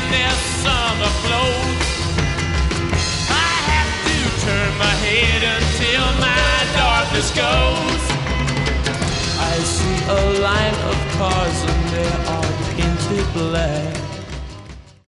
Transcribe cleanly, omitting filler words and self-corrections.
in their summer clothes. I have to turn my head until my darkness goes. I see a line of cars and they are painted black.